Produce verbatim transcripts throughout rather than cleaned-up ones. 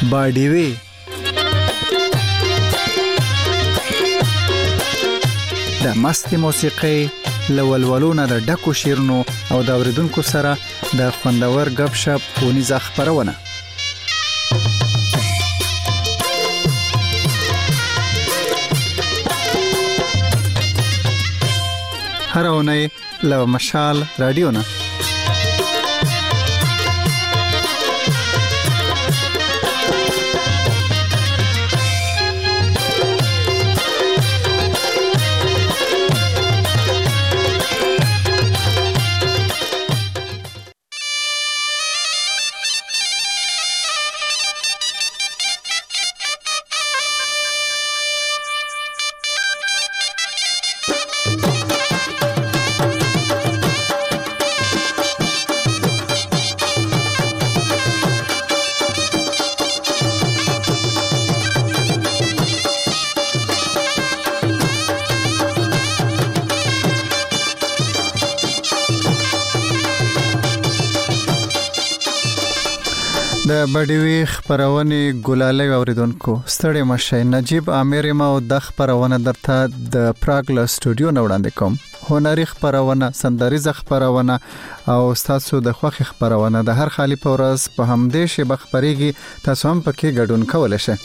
باډیوي د مستي موسیقي لولولونه د ډکو شیرونو او د اوریدونکو سره د خوندور غب شپ ونیزه خبرونه هر اونۍ له مشال رادیو نه د بډیوي خبرونه ګلاله اوریدونکو ستړي مشه نجیب امیر ما او د خبرونه درته د پراګ له سټوډیو نه وړاندې کوم هنري خبرونه سندري خبرونه او تاسو د خوخي خبرونه د هر خالی پورس په همدې شی بخبريږي تاسو هم پکې ګډون کولای شئ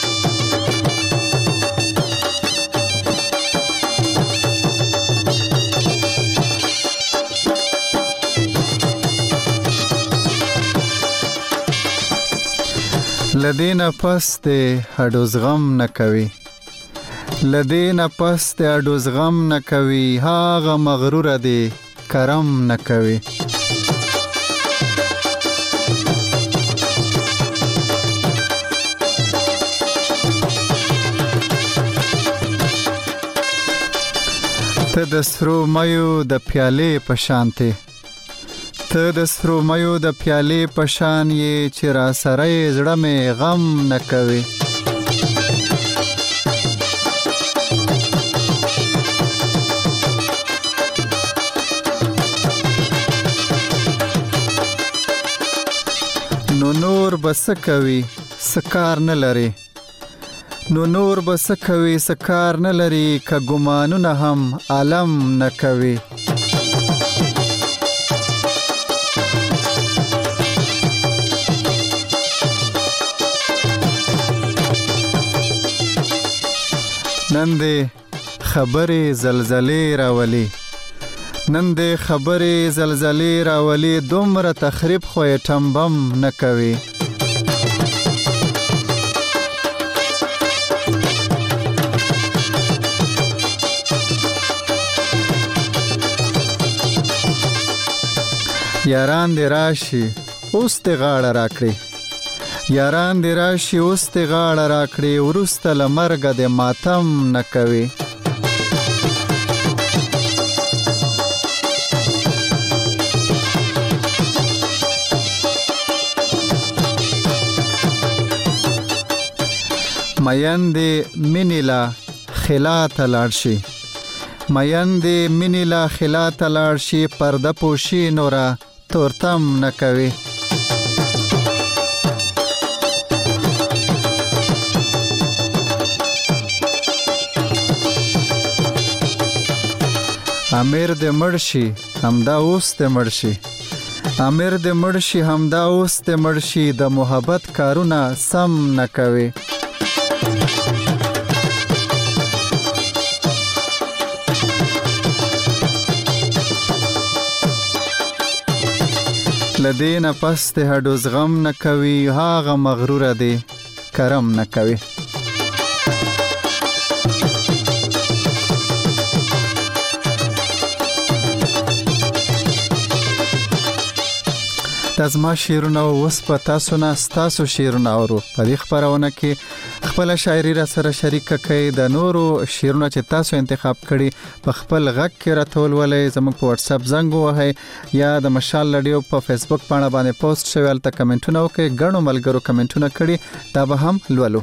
لدینا پس د هډوز غم نکوي لدینا پس د هډوز غم نکوي هاغه مغرور دی کرم نکوي ته د سرو مایو د پیالې په شانته ته د سرو مایو د پیالې پشان یې چې را سره زړه مې غم نه کوي نو نور بس کوي سکار نه لري نو نور بس کوي سکار نه لري که ګمانونه هم عالم نه کوي نن دې خبرې زلزلې راولي نن دې خبرې زلزلې راولي دومره تخریب خو یې ټمبم نه کوي یاران دې راشي اوس دې غاړه راکړي یاران دې راشي اوس دې غاړه راکړي وروسته له مرګه دې ماتم نه کوي مین دې مینې لا خلا ته لاړ شي مین دې مینې لا خلا ته لاړ شي پرده پوشي نوره تورتم نه کوي امیر دې مرشي همدا اوس دې مرشي امیر دې مرشي همدا اوس دې مرشي د محبت کارونه سم نه کوي لدینا پس دې هډوز غم نه کوي هاغه مغرور دی کرم نه کوي تاسو شیرونه اوس په تاسو نه تاسو شیرونه اورو په دې خبرونه کې خپل شاعري را سره شریک کړئ د نورو شیرونه چې تاسو انتخاب کړي په خپل غږ کې راتول ولې زموږ په واتس اپ زنګ وهي یا د مشال رادیو په فیسبوک باندې باندې پوسټ شوی الته کمنټونه وکړئ ګڼو ملګرو کمنټونه کړي دا به هم لولو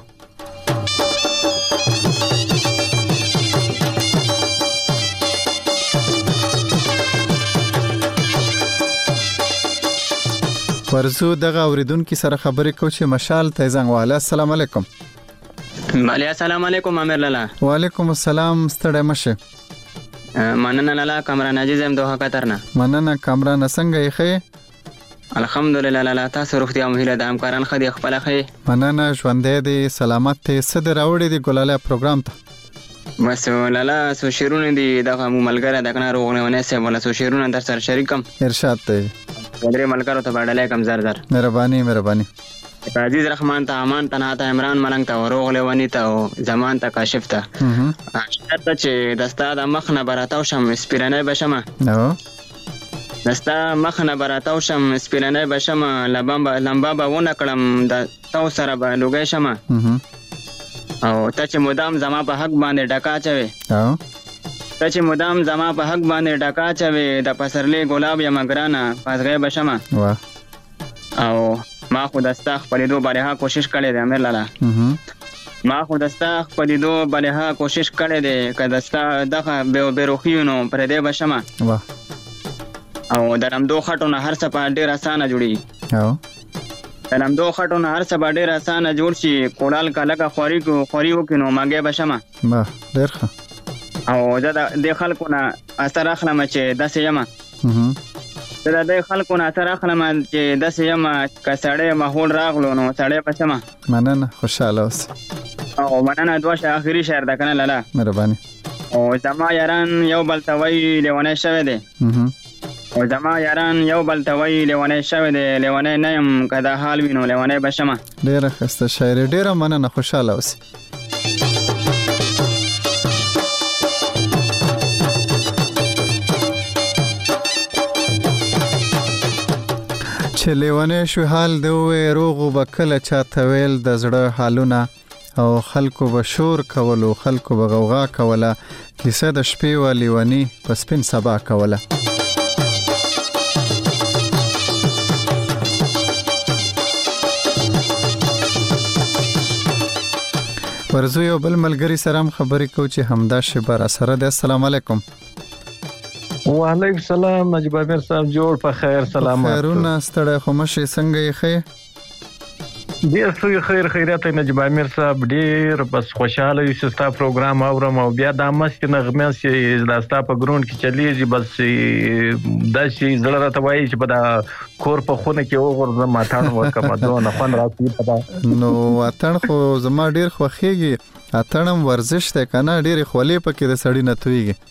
ورزو دغه اوریدونکو سره خبرې کوم چې مشال ته زنګ واله. السلام علیکم. بله السلام علیکم امیر لالا. وعلیکم السلام. ستړی مشه. مننه لالا. کامران عزیز هم دوه قطر نه. مننه کامران څنګه یې خې؟ الحمدلله لالا. تاسو روغتیا مهله د همکاران خدي خپل خې. مننه ژوندې دي سلامت ته صدر راوړې دي ګلاله پروګرام ته. بس لالا سو شیرونه دي دغه ملګری د کنه روغونه سه ولا سو شیرونه در سره شریکم. ارشاد ته. درې ملګرو ته باندې کم زر زر. مهرباني مهرباني. عزیز رحمان ته امان تنها ته عمران ملنګ ته وروغله ونی ته زمان ته کاشف ته. شرط چې دستا د مخ نه براتاو شم سپیرنه بشمه. نو دستا مخ نه براتاو شم سپیرنه بشمه لبamba لمبا به ونه کړم د تو سره به لوګی شمه. او ته چې مدام زما په حق باندې ډکا چوي. او ته چې مدام زما په حق باندې ډکا چوي د پسرلی ګلاب یم ګرانه پاسغه بشمه. واه او ما خو دستا خپلېدو بلها کوشش کړی دی امیر لالا. ما خو دستا خپلېدو بلها کوشش کړی دی که دستا دغه بېروخي نو پرېدی به شمه. او د رمدو خټو نه هر څه په ډېر اسانه جوړېږي. د رمدو خټو نه هر څه په ډېر اسانه جوړ شي. کوړال که لکه خواري خواري وکړي نو مږی به شمه. ډېر ښه. او زه د دې خلکو نه اثر اخلم چې داسې یمه. زه د دې خلکو نه اثر اخلم چې داسې یمه که سړی ماحول راغلو نو سړی به شمه. مننه خوشحاله اوسې. او مننه دوه شه آخري شعر ده کنه لالا. مهرباني. او زما یاران یو بل ته وایي لیونی شوی دی. او زما یاران یو بل ته وایي لیونی شوی دی. لیونی نه یم که دا حال وي نو لیونی به شمه. ډېره ښایسته شاعري. ډېره مننه خوشحاله اوسې. چې لیونی شو حال دی وې روغو به کله چاته ویل د زړه حالونه او خلکو به شور کولو خلکو به غوغا کوله کیسه د شپې و لیونی په سپین سبا کوله. ورزو یو بل ملګری سره هم خبرې کوو چې همدا شبه را سره دی. السلام علیکم. وعلیکم السلام نجیب امیر صاحب جوړ په خیر سلامات. خیرونه ستړی خو مشي څنګه یې ښه؟ ډېر ښه خیر خیرات نجیب امیر صاحب. ډېر بس خوشاله یو چې ستا پروګرام اورم او بیا دا مستې نغمې چې دا ستا په ګرونډ کې چلیږي بس داسې زړه راته وایي چې په دا کور په خونه کې وغورځم اتڼ وکړم دونه خوند راکوي په دا. نو اتڼ خو زما ډېر خوښېږي. اتڼ هم ورزش دی که نه ډېرې خولې پکې د سړي نه تویږي.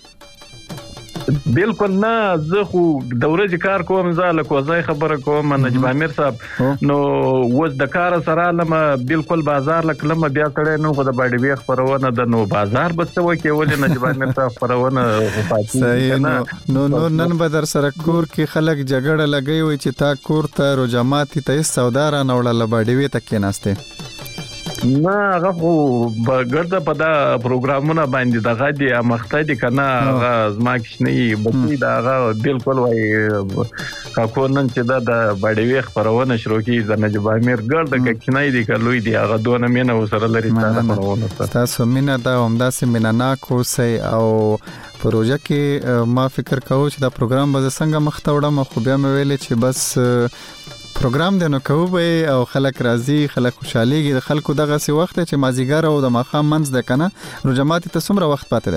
بالکل نه. زه خو د ورځې کار کوم. زه لکه وځای خبره کوم نجیب امیر صاحب. نو اوس د کار سره لمه بالکل بازار لکلمه بیا سړی نو خو د باډي وی خبرونه د نو بازار به څه وکړي ولې نجیب امیر صاحب خبرونه صحیح. نو نو نن به در سره کور کې خلک جګړه لګي وي چې تا کور ته روجماتي ته سودا را نوړله باډي وی ته کېناسته. نه هغه خو ګرده په دا پروګرامونه باندې دغه دی مخته دي کنه. هغه زما کښنی بچی دا هغه بالکل وای کاکو نن چې دا د باډي خبرونه شروع کیږي د نجیب امیر ګرده کښنی دی کلوې دی هغه دونه مینه وسره لري تاسو. تاسو مینه دا همداسې مینه ناک اوسئ. او پروژه کې ما فکر کوم چې دا پروګرام به څنګه مخته وړم خو بیا مې ویلې چې بس پروګرام دی نو کوو به او خلک راځي خلک خوشحالېږي. د خلکو دغه سی وخت چې مازیګر او د ماښام منځ ده کنه. روجمات ته څومره وخت پاتې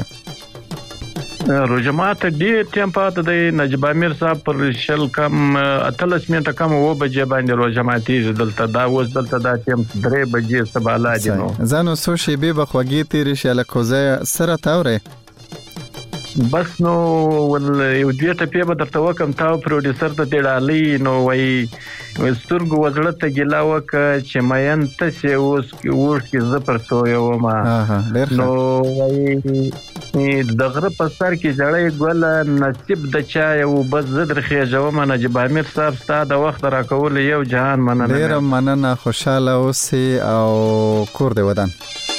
ده؟ روجمات ډېر ټایم پاتې دی نجیب امیر صاحب. پر شل کم اتلس منټه کم اوه بجې باندې روجماتي دلته دا اوس دلته دا ټایم درې بجې څه بالا دي. نو ځانو څو شېبې به خوږې تېرې شي هلکه ځای سره تاورئ. بس نو ول یو دوی ټپې به درته وکم تاو پروډوسر ته دې ډالۍ نو وایي سترګو وزړه ته ګیله وکړه چې مین تسې اوس اوښکې زه پر تویومه. نو وایي د غره په سر کې ژړی ګوله نصیب د چا یو بس زه در خېژومه. نجیب امیر صاحب ستا د وخت راکولو یو جهان مننه. ډېره مننه خوشحاله اوسې او کور دې ودان.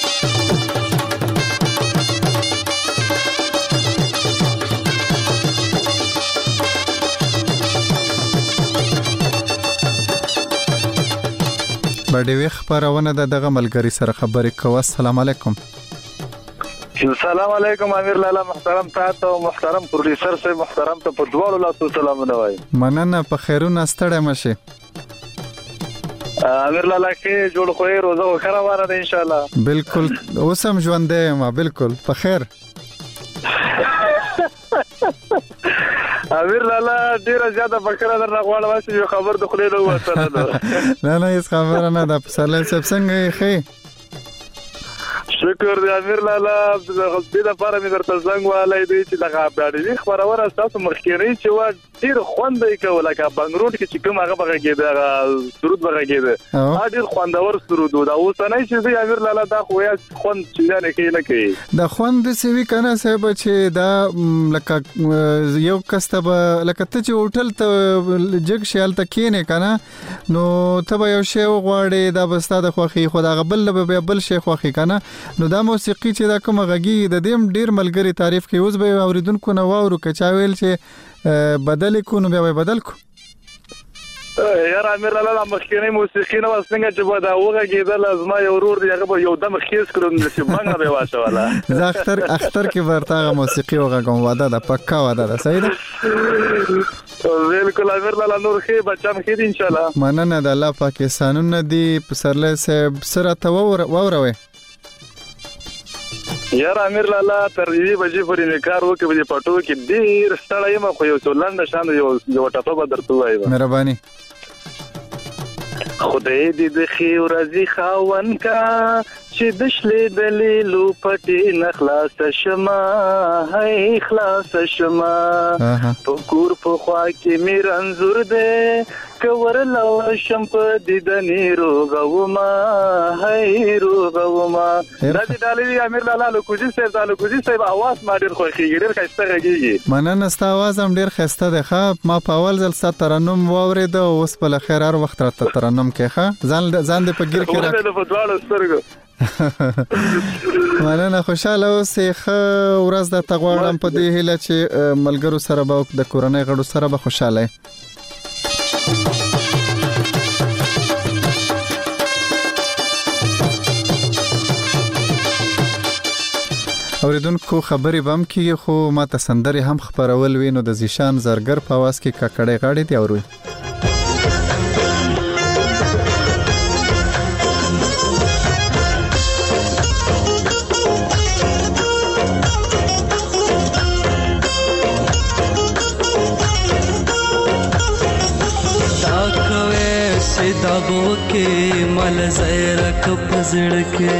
باډي وی خبرونه د دغه ملګری سره خبرې کوه. السلام علیکم. السلام علیکم امیر لالا. محترم تاسو محترم پروډوسر سره محترم ته په دوه لاسو سلامونه وایم. مننه په خیرونه ستړی مشه. امیر لالا کې جوړ خوې روزه وکړه واره ده ان شاء الله. بالکل اوسم ژوندې ما بالکل په خیر. امیر لالا ډیره زیاته فکر درنه غواړم چې یو خبر د خلې نو وسره ده. نه نه هیڅ خبره نه ده. پسله سب څنګه ښه؟ شکر دی امیر لالا. د غلطي لپاره مې درته زنګ والای دی چې دغه اپډیټ خبرونه تاسو مخکینی چې و ډیر خوند یې کوله کا بنګروډ کې چې کوم هغه بغه کېده سرود بغه کېده ا ډیر خوندور سرود دا اوس نه چې دی امیر لالا دا خو یا خوند چې نه کوي نه کوي دا خوند سوي کنه صاحب چې دا لکه یو کستب لکه ته چې هوټل ته جګ شال تکې نه کنه نو ته یو شی غواړې دا بستا د خوخي خدا غبل به بل شي خوخي کنه نو دا موسیقي چې دا کوم غږی د دیم ډیر ملګری تعریف کوي اوس به اوریدونکو نو واورو کچا ویل چې بدل کو نو بیا بدل کو یار امیر لالا مخکینی موسیقي نو څنګه چې به دا وغږیدل ازما یو ورور دی هغه یو دم خیس کړم چې باندې به واچوله زه اختر اختر کې ورته موسیقي وغږم واده ده پکا واده ده صحیح ده بالکل امیر لالا نور خې بچم خې ان شاء الله مننه د الله پاکستانونه دی پسرله صاحب سره ته ووروي یار امیر لالا تر دې بجې پورې نه کار وکړي په پټو کې ډیر ستړی یم خو یو څولند شان یو یو ټاپه به درته وایم مهرباني خدای دې د خیر ورځې خاون کا چې د شلې دلیلو پټې نخلاص شمه هي خلاص شمه په کور په خوا کې مې رنځور دې کور لو شم په دیدنې روغوما هي روغوما دا دې ډالې امیر لالا لوکوجي صاحب دا لوکوجي صاحب आवाज ما ډېر خوښیږي ډېر ښایسته غږیږي مننه ستا आवाज هم ډېر ښایسته دی ښه ما په اول ځل ستا ترنم واورېده اوس په خیر هر وخت راته ترنم کې ښه ځان ځان دې په ګیر کې را مننه خوشاله اوسې ښه ورځ درته غواړم په دې هیله چې ملګرو سره به د کورنۍ غړو سره به خوشاله اوریدونکو خبرې بم کیږي خو ما ته سندري هم خبرول وینو د زیشان زرګر په आवाज کې ککړې غاړې دی اوروي दबो के मल ज़ैरक पजड़ के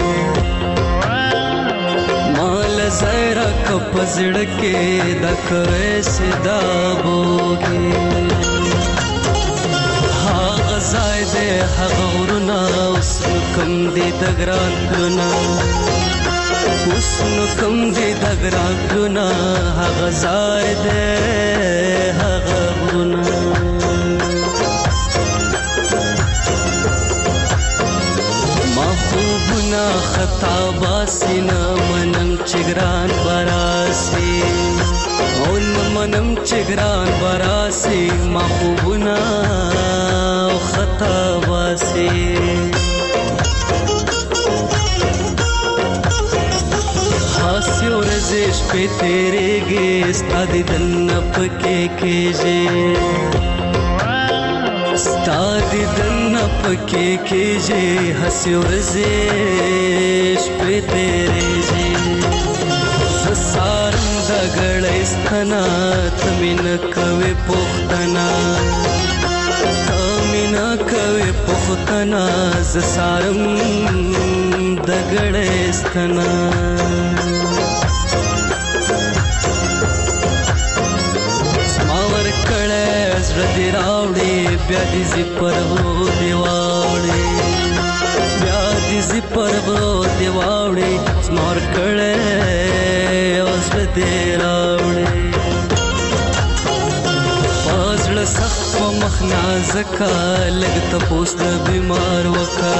मल ज़ैरक पजड़ के दकवे से दबोगे हा ग़ज़ायदे हा गौरना उसन कम दे दगरान गुना उसन कम दे दगरान गुना हा ग़ज़ायदे हा गौरना महबूबना खता बासिना मनम चिगरान बरासी ओन मनम चिगरान बरासी महबूबना खता बासी हास्यो रजिश पे तेरे गेस्ता दिदन्नप के केजे स्तादी दन्ना पके केजे हंस्यो रजेश पे तेरे जे ससारम दगड़स्तना तमिन कवे पुख्तना तमिन कवे पुख्तना ससारम दगड़स्तना रति रावड़े ब्यादी जिपर वो देवावड़े ब्यादी जिपर वो देवावड़े स्मार कड़े रति रावड़े पाजड़ सख्त व मखना जका लगता पोस्ट बीमार वका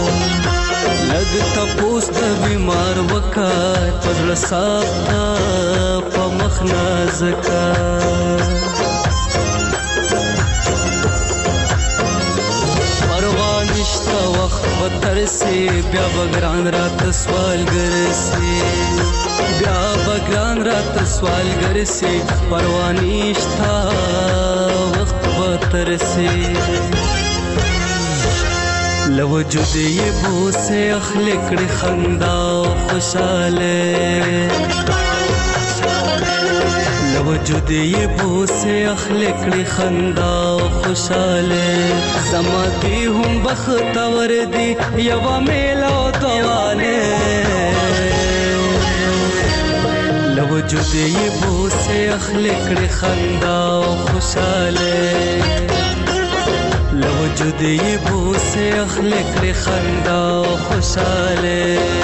लगता पोस्ट बीमार वका पाजड़ सख्त व मखना जका नشتا وخت بتر سے بیا بگران رات سوال گر سے بیا بگران رات سوال گر سے پروانیشتا وخت بتر سے لوجود یې بوسه اخلي کړي خندا او خوشاله لوجود یې بوسه اخلي کړي خندا او خوشاله زما دی هم بختور دی یو میلا دواله لوجود یې بوسه اخلي کړي خندا او خوشاله لوجود یې بوسه اخلي کړي خندا او خوشاله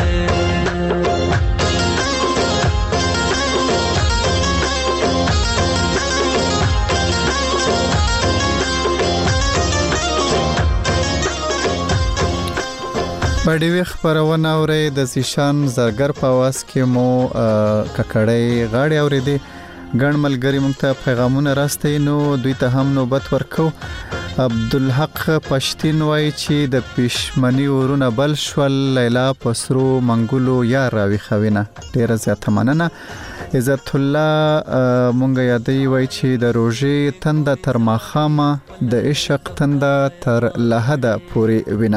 بډې وی خبرونه اوري د زیشان زرګر په واس کې مو ککړې غاړې اورېدې ګڼ ملګری مونږ ته پیغامونه راستي نو دوی ته هم نوبت ورکو عبدالحق پښتين وای چې د پښمنی ورونه بل شول لیلا پسرو منګولو یا راوي خوینه ډیره زیاته مننه عزت الله مونږ یادې وای چې د روزي تند تر ماخامه د عشق تند تر لحد پوری وینه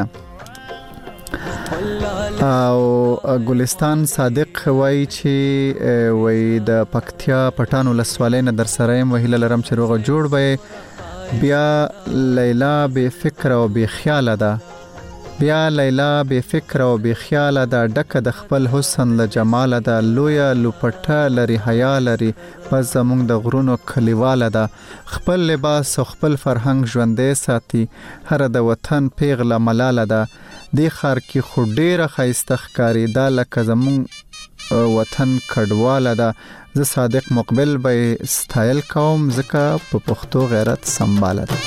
او ګلستان صادق وای چې وای د پکتیا پټانو لسوالین در سره وهله لرم چې روغه جوړ به بیا لیلا بے فکر او بے خیال ده بیا لیلا بے فکر او بے خیال ده ډکه د خپل حسن له جمال ده لویا لوپټه لري حیا لري پس زمونږ د غرونو کلیواله ده خپل لباس او خپل فرهنګ ژوندې ساتي هر د وطن پیغله ملاله ده دی خار کې خو ډیره خایسته ښکاری دا لکه زمون وطن کډواله ده زه صادق مقبل به ستایل کوم ځکه په پښتو غیرت سمباله ده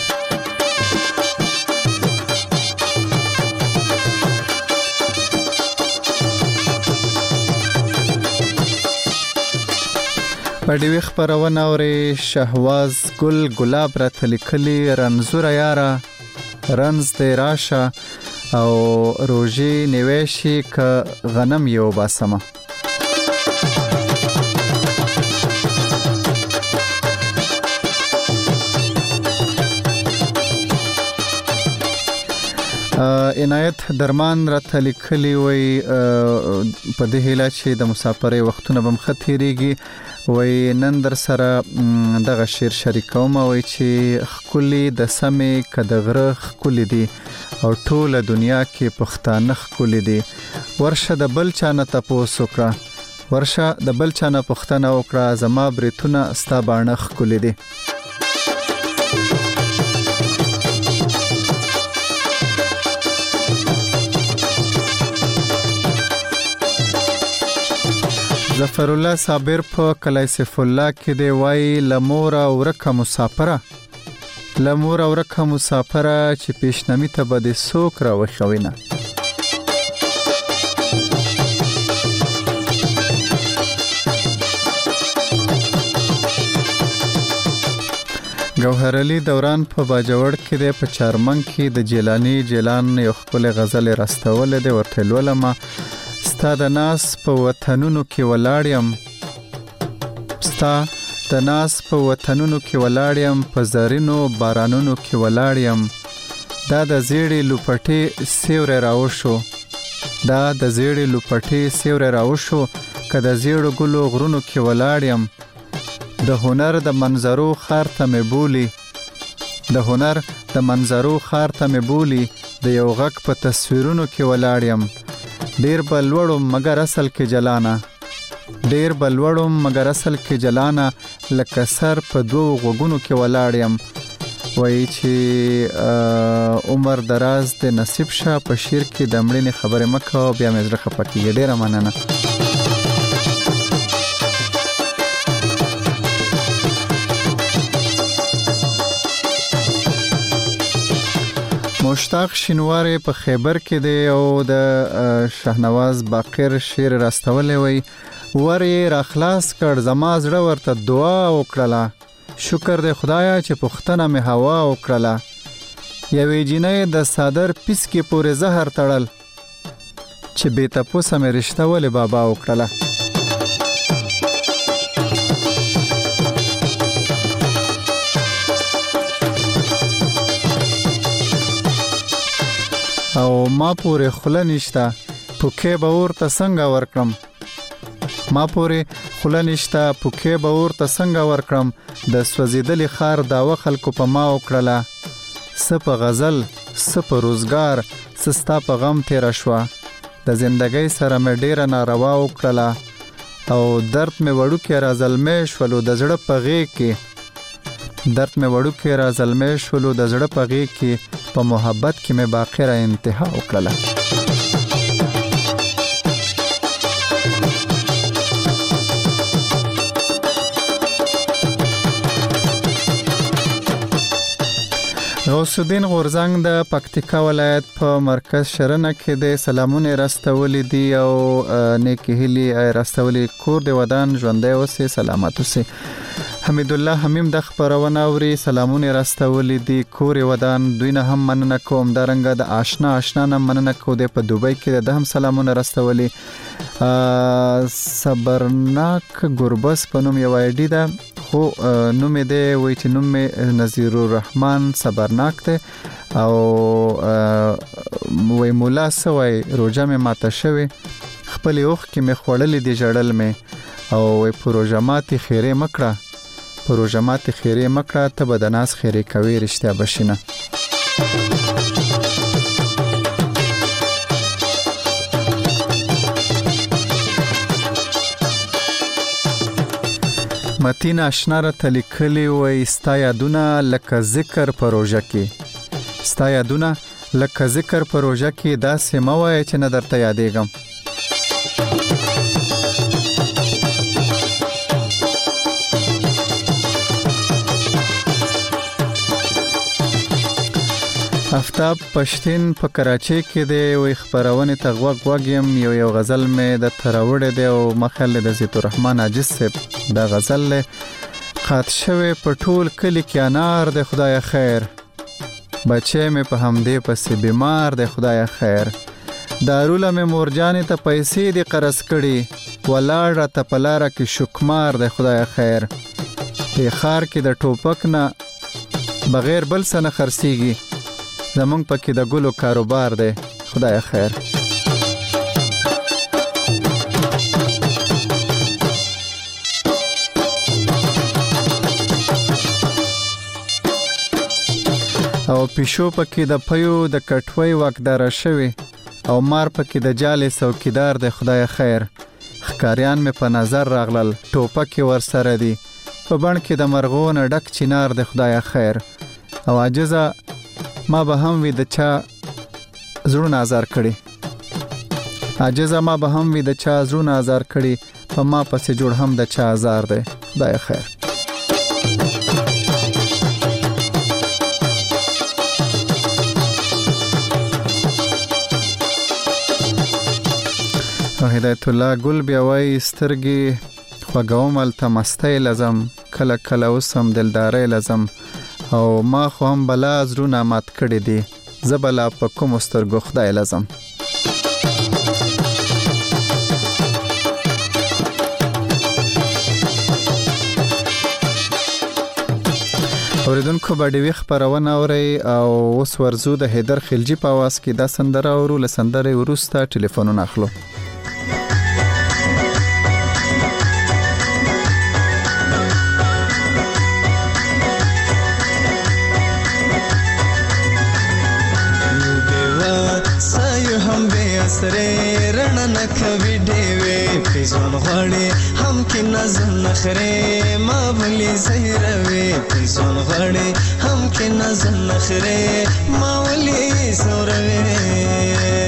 پډوي خبرونه اوري شهواز ګل ګلاب را تلکلی رنزور یارا رنز دی راشه او روزي نیوشي ک غنم یو باسمه عنایت درمان را تلکلی وي په دې هیله چې د مسافرې وختونه بم خطرېږي وي نن در سره دغه شیر شریکوم وي چې خولي د سمې کدغره خولي دي او ټوله دنیا کې پښتانه خولي دي ورشه د بل چانه تاسو کړه ورشه د بل چانه پښتنه وکړه زما بریتونه ستا باندې خولي دي ظفر الله صابر په کلای سیف الله کې دی وای لمورا ورکه مسافره لمورا ورکه مسافره چې پیشنمی ته بده سوک را وخوینه گوهر علی دوران په باجوړ کې دی په چارمنګ کې د جیلانی جیلان یو خپل غزل راستول دی ورته لولما ستا د ناس په وطنونو کې ولاړم ستا د ناس په وطنونو کې ولاړم په زرینو بارانونو کې ولاړم دا د زیړې لوپټې سیوره راوشو دا د زیړې لوپټې سیوره راوشو کله زیړو ګلو غرونو کې ولاړم د هنر د منظرو خار ته مې بولی د هنر د منظرو خار ته مې بولی د یو غک په تصویرونو کې ولاړم ډیر بلوړم مگر اصل کې جلانا ډیر بلوړم مگر اصل کې جلانا لکه سر په دوه غوګونو کې ولاړم وای چې عمر دراز د نصیب شاه په شیر کې د مړینې خبره مکه بیا مې زړه خپکیږي ډیره مننه مشتاق شینواری په خیبر کې دی او د شهنواز باقر شیر راستولې وي وری را خلاص کړ زما زړه ورته دعا وکړه شکر دې خدایا چې پښتنه مې هوا وکړه یوې جنې د صادر پیس کې پورې زهر تړل چې به تاسو مې رشتہ ولې بابا وکړه او ما پورې خوله نشته پوکې به ورته څنګه ورکړم ما پورې خوله نشته پوکې به ورته څنګه ورکړم د سوځېدلي ښار دعوه خلکو په ما وکړله څه په غزل څه په روزګار څه ستا په غم تېره شوه د زندګۍ سره مې ډېره ناروا وکړله او درد مې وړوکی را زلمی شولو د زړه په غېږ کې درد مې وړوکی را زلمی شولو د زړه په غېږ کې په محبت کې مې باقی را انتها وکړله غوث الدین غورزنګ د پکتیکا ولایت په مرکز شرنه کې د سلامونه راستولې دي او نیکی هلی راستولې کور د ودان ژوندۍ اوسه سلامت اوسه حمید الله حمیم د خبرونه اوري سلامونه راستولې دي کور ودان دوی نه هم مننه کوم درنګ د آشنا آشنا نه مننه کو د په دوبۍ کې د هم سلامونه راستولې صبرناک ګربس په نوم یو آی ډی ده خو نوم دی وای چې نوم نذیر الرحمن صبرناک ته او وای مولا سوای روزه مې ماته شوی خپل اوخ کې مې خوړلې دی جړل مې او وای پروژه ماتي خیره مکړه پروژه ماتي خیره مکړه ته به د ناس خیره کوي رښتیا بشینه متین آشنا را تلیکلی وای ستا یادونه لکه ذکر پروژه کې ستا یادونه لکه ذکر پروژه کې داسې مه وایه چې نه درته یادېږم افتاب پښتين په کراچۍ کې دی وي خبرونه ته غوږ غوږم یو یو غزل مې د تراوړې دی او مخله د زیت الرحمن عاجز صاحب دا غزل له قات شوه په ټول کلی کې انار د خدای خیر بچې مې په همدې پسې بیمار د خدای خیر داروله مې مورجانې ته پیسې دی قرض کړي ولاړه ته پلاره کې شکمار د خدای خیر په خار کې د ټوپک نه بغیر بل څه نه خرڅيږي زمونږ پکې د ګلو کاروبار دی خدای خیر او پیشو پکې د پيو د کټوي واکدار شوی او مار پکې د جالې څوکیدار دی خدای خیر خکاریان مې په نظر راغلل ټوپک ور سره دی په بڼ کې د مرغون ډک چینار دی خدای خیر او عاجزه ما به هم وي د چا زړونه آزار کړي عاجزه ما به هم وي د چا زړونه آزار کړي په ما پسې جوړ هم د چا آزار دی خدای خیر او هدایت الله ګل بیا وای سترګي خوګوم الته مستی لازم کله کله وسم دلداري لازم او ما خو هم بلا زرونه مات کړی دي زبلا په کوم سترګو خدای لازم اوریدونکو باندې وی خبرونه اوري او اوس ورزو د هیدر خلجی په आवाज کې د سندره اورو لسندره ورسته ټلیفونونه اخلو سره رڼا نکوي ډېوې پیسون غړې هم کې نظم نخره ما بلی زهروي پیسون غړې هم کې نظم نخره ما ولي سوروي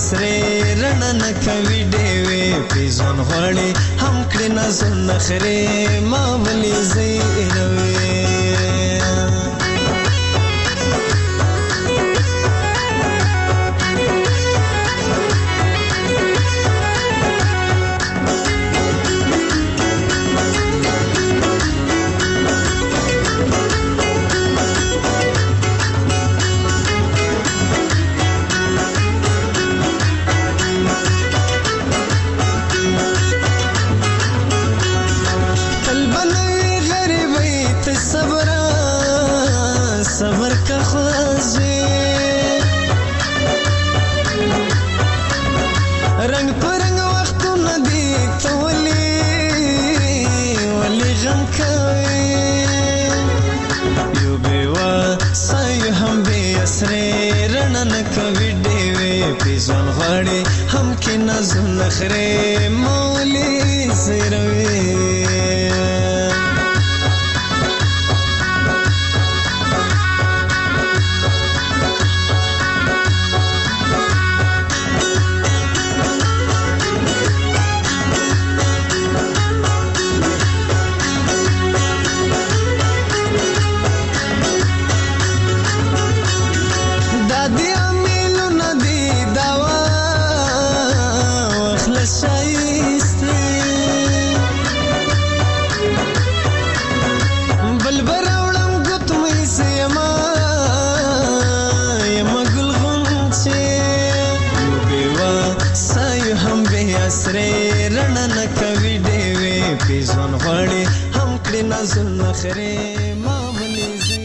سره رڼا نه کوي ډېوې پیزون غواړي هم کړي نازو نخرې ما ولې زیروي صبر کا خوازی رنگ پرنگ وقتو ندی تو ولی ولی غم کوي یو بیوا سایو هم بی اسری رنا نکوی دیوی پیزون غاڑی هم کی نازو نخری مولی زیروی سره رڼا نه کوي ډېوې پیزون غواړي هم کړي نازو نخرې ما ولې زیروي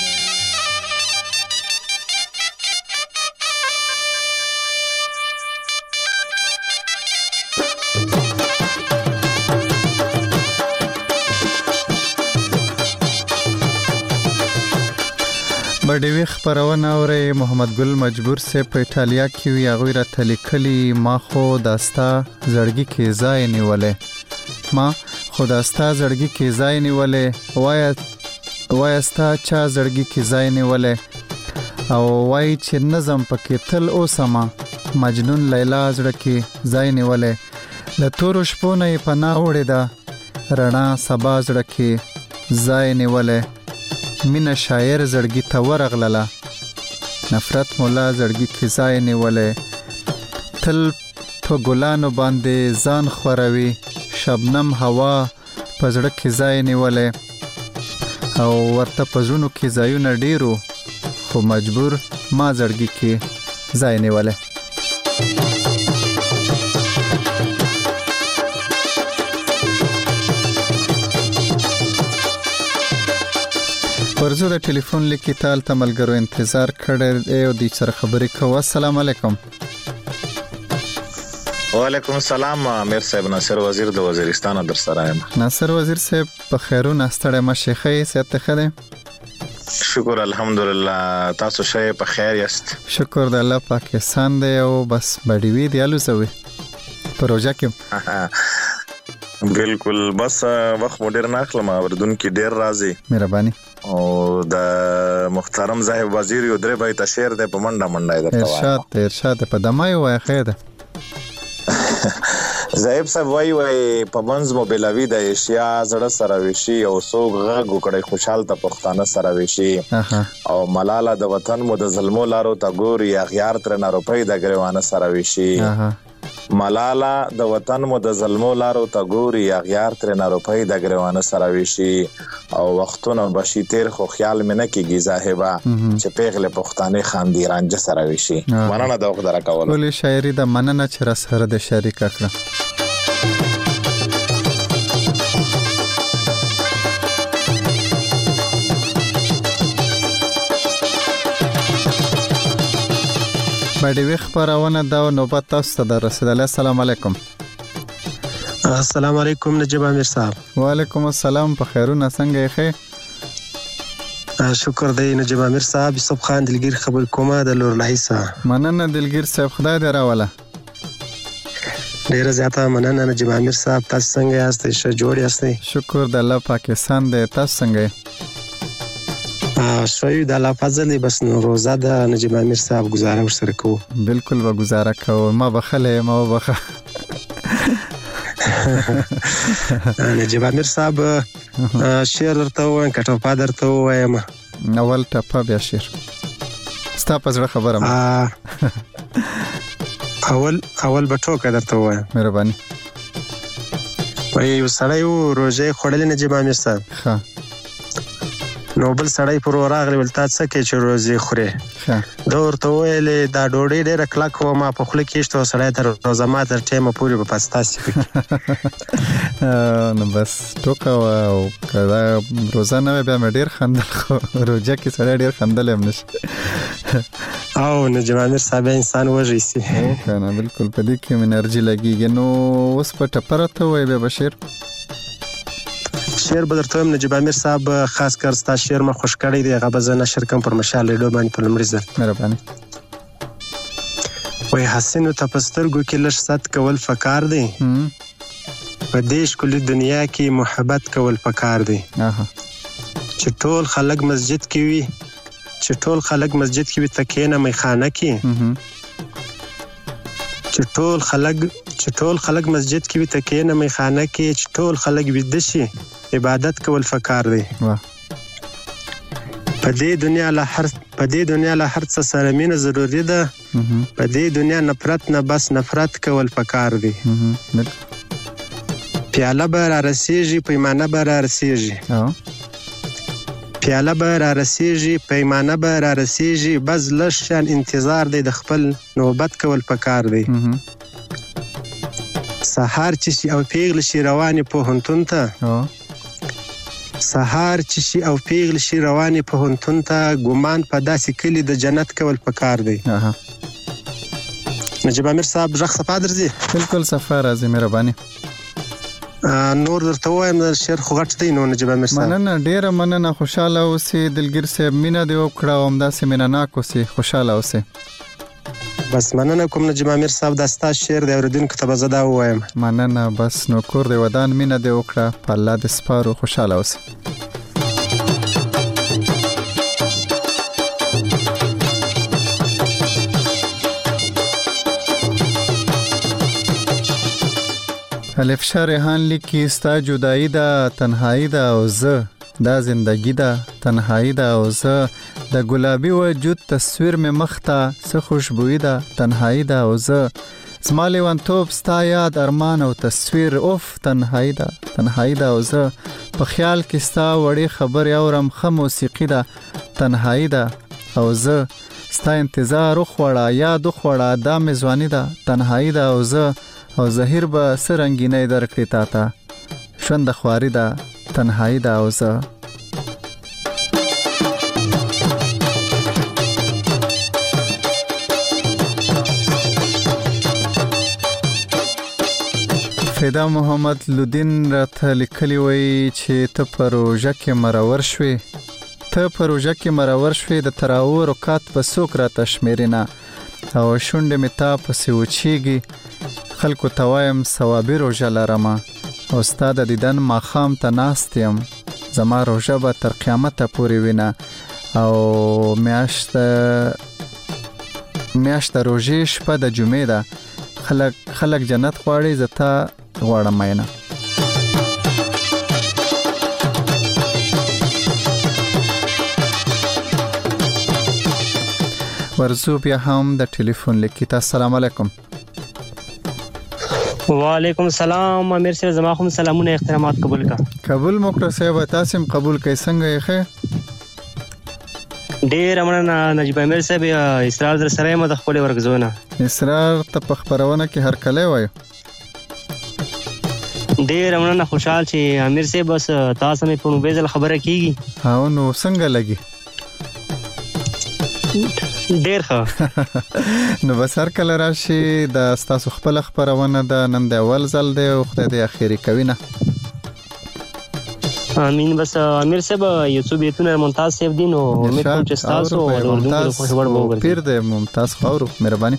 بډیوي خبرونه اوري محمد ګل مجبور سه په ایټالیا کې وی هغه راته لیکلي ما خو داستا زړګي کې ځای نیولې ما خو داستا زړګي کې ځای نیولې وای وایستا چا زړګي کې ځای نیولې او وای چې نظم پکې تل اوسما مجنون لیلا زړه کې ځای نیولې له تور شپو نه پناه وړې دا رڼا سبا زړه کې ځای نیولې مینا شاعر زړګي ته ورغلله نفرت مولا زړګي کې ځای نیولې تل په ګلانو باندې ځان خوروي شبنم هوا په زړه کې ځای نیولې او ورته په زړونو کې ځایونه ډیرو خو مجبور ما زړګي کې ځای نیولې ورزو د ټلیفون لیکي تال تملګرو انتظار کړی دی او د سره خبرې کوو السلام علیکم وعلیکم السلام امیر صاحب ناصر وزیر د وزیرستان در سره یم ناصر وزیر صاحب په خیرونه ستړی ما شیخې سیادت خده شکر الحمدلله تاسو شه په خیر یاست شکر د الله پاکستان دی او بس بډیوي دی الوزوي پروژه کې بالکل بس وخت مډر ناخلم اوردون کې ډیر راځي مهرباني او د محترم صاحب وزیر یو درې بای تشیر ده په منډه منډه ده ارشاد ارشاد په دمای وای خیره زاهب صاحب وای وای په منځ موبیلوي د اشیا زړه سره وشي او سوق غږ وکړي خوشحال ته پښتانه سره وشي او ملاله د وطن مو د ظلمو لارو ته ګوري اغیار تر نه روپۍ د ګریوانه سره وشي ملاله د وطن مو د ظلمو لارو ته ګوري اغیار تر نه روپۍ د ګریوانه سره وشي او وختونه بشي تیر خو خیال مې نه کیږي زاهبا چې پیغله پښتانه خاندي رانجه سره وشي مننه د وخت درکول ولې شاعري د مننه چې را سره د شریک کړه بډیوي خبرونه دا نوبت تاسو ته رسیدله السلام علیکم السلام علیکم نجیب امیر صاحب وعلیکم السلام په خیرونه څنګه یې شکر دی نجیب امیر صاحب یوسف خان دلګیر خبر کومه د لور لایسا مننه دلګیر صاحب خدای دې راوله ډیره زیاته مننه نجیب امیر صاحب تاسو څنګه یاست ښه جوړ یاست شکر د الله پاکستان دې تاسو څنګه شوی د الله فضل بس نو روزه د نجیب امیر صاحب گزاره ورسره کوو. بالکل به گزاره کوو. ما بخله ما بخه نجیب امیر صاحب شعر درته وایم که ټوپه درته ووایم؟ اول ټپه بیا شعر. ستا په زړه خبره ما اول اول به ټوکه درته ووایم. مهرباني. وایي یو سړی و روژې خوړلې نجیب امیر صاحب. ښه. نو بل سړی پر ورغلی ویل تا څه کوې چې روزې خورې؟ ده ورته وویلې دا ډوډۍ ډېره کلکه وه ما په خوله کې ایښته و سړی تر روزه ما تر ټیمه پورې به پستاسې پکې. نو بس ټوکه وه او که دا روزه نه وی بیا مې ډېر خندل خو روژه کې سړی ډېر خندلی هم نشي. او نجیب امیر صاحب انسان وږی سي. که نه بالکل په دې کې مې انرژي لګېږي. نو اوس په ټپه راته ووایې بیا به شعر شعر به درته وایم. نجیب امیر صاحب خاص کر ستا شعر ما خوښ کړی دی، هغه به زه نشر کړم پر مشال ریډیو باندې په لومړي ځل. مهرباني. وایي حسینو ته په سترګو کې لږ ست کول پکار دی، په دې ښکلي دنیا کې محبت کول پکار دی. چې ټول خلک مسجد کې وي چې ټول خلک مسجد کې وي ته کښېنه میخانه کې، چې ټول خلک چې ټول خلک مسجد کې وي ته کښېنه میخانه کې، چې ټول خلک ویده شي عبادت کول پکار دی. په دې دنیا له هر په دې دنیا له هر څه سره مینه ضروري ده، په دې دنیا نفرت نه بس نفرت کول پکار دی. پیاله به را رسیږي پیمانه به را رسیږي، پیاله به را رسیږي پیمانه به را رسیږي، بس لږ شان انتظار دی د خپل نوبت کول پکار دی. سهار چې شي او پیغلې شي روانې پوهنتون ته، سهار چې شي او پیغلې شي روانې پوهنتون ته، ګمان په داسې کلي د جنت کول پکار دی. نجیب امیر صاحب غږ صفا درځي؟ بالکل صفا راځي. مهرباني. نور درته ووایم شعر خو غټ دی. نو نجیب امیر صاحب مننه، ډېره مننه. خوشحاله اوسې دلګیر صاحب، مینه دې وکړه او همداسې مینه ناک اوسې، خوشحاله اوسې. بس مننه کوم نجیب امیر صاحب، دا ستا شعر دی اورېدونکو ته به زه دا ووایم. مننه. بس نو کور دې ودان، مینه دې وکړه، په الله دې سپارو، خوشحاله اوسې. الفشا ریحان لیکي ستا جدائی ده تنهایی ده او زه دا زندگی ده تنهایی ده او زه د ګلابي وجود تصویر مې مخته څه خوشبویي ده تنهایی ده او زه زما لیونتوب ستا یاد ارمان او تصویر اوف تنهایی ده تنهایی ده او زه په خیال کې ستا وړې خبرې اورم ښه موسیقي ده تنهایی ده او زه ستا انتظار وخوړه یاد وخوړه دا مې ځواني ده تنهایی ده او زه او زهیر به څه رنګینۍ درکړي تا ته ژوند د خواري ده تنهایی ده او زه فدا محمد لودین راته لیکلی وی چې ته په روژه کې مرور شوې ته په روژه کې مرور شوې د تراویح رکعات په څوک راته شمېرې نه او شونډې مې تا پسې وچیږي خلکو ته وایم ثوابي روژه لرمه او ستا د دیدن ماښام ته ناست یم زما روژه به تر قیامته پورې وینه او میاشت میاشت روژې شپه د جمعې ده خلک خلک جنت غواړي زه تا غواړم مینه ورزو بیا هم د ټلیفون لیکي تا السلام علیکم وعلیکم السلام امیر صاحب زما کوم سلامونه احترامات قبول کا قبول موکړه صاحب تاسو هم قبول کړئ څنګه یې ښه ډیر مننه نجیب امیر صاحب اسرار در سره مده خپل ورغزونه اسرار ته په خبرونه کې هر کله وایو ډیر مننه خوشحال چې امیر صاحب بس تاسو مې په موبایل خبره کیږي ها نو څنګه لګي ډیر ښه نو بس هر کله راشي د تاسو خپل خبرونه د نن د اول ځل دی او خدای دې اخیری کوي نه امین بس امیر صاحب یوسف بیتونه ممتاز صاحب دین او امید کوم چې تاسو ممتاز پیر دې ممتاز خورو مهرباني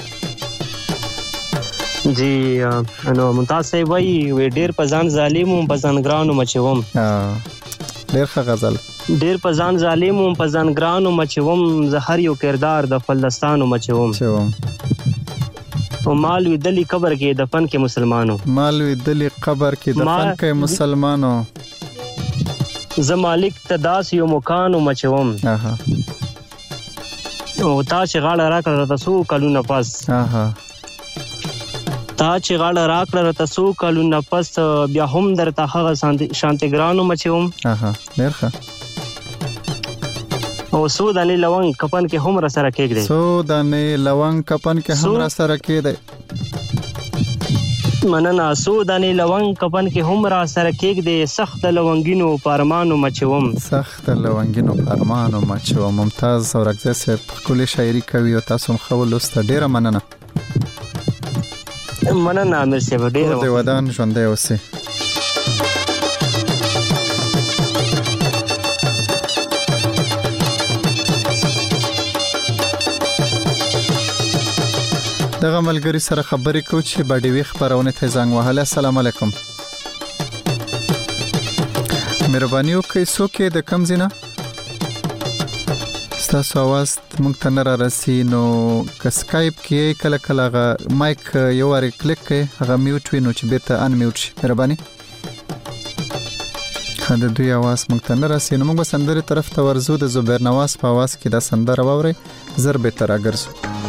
جی نو ممتاز صاحب وی ډیر پزان ظالم او پزان ګرانو مچوم ډیر ښه غزل ډیر په ځان ظالم وم په ځان ګران وم چې وم زهر یو کردار د فلسطینو مچوم او مال وی دلی قبر کې دفن کې مسلمانو مال وی دلی قبر کې دفن کې مسلمانو ز مالک تداس یو مکان مچوم اها او تا چې غاړه راکړه تاسو کلونه پس اها تا چې غاړه راکړه تاسو کلونه پس بیا هم درته هغه شانتګرانو مچوم اها ډېر او سو دانې لونګ کپن کې هم را سره کېږي سو دانې لونګ کپن کې هم را سره کېږي مننه سو دانې لونګ کپن کې هم را سره کېږي سخت لونګینو پارمانو مچوم سخت لونګینو پارمانو مچوم ممتاز اورګزه صاحب خپل شاعري کوي او تاسو خو لوست ډیره مننه مننه امیر صاحب ډیره د ودان ژوندې اوسه دغه ملګری سره خبرې کو چې باډي وی خبرونه ته زنګ وهله. السلام علیکم. مهرباني وکړئ څوک د کم زینا تاسو आवाज مونږ ته نه راسي نو ک سکایپ کې کله کله غ مایک یو وری کلیک کړئ هغه میوټ وینو چې بیرته ان میوټ شي. مهرباني خاله دوی आवाज مونږ ته نه راسي نو موږ سندره طرف ته ورزو د زبیر نواز په आवाज کې دا سندره ووري زر به تر اگرځو.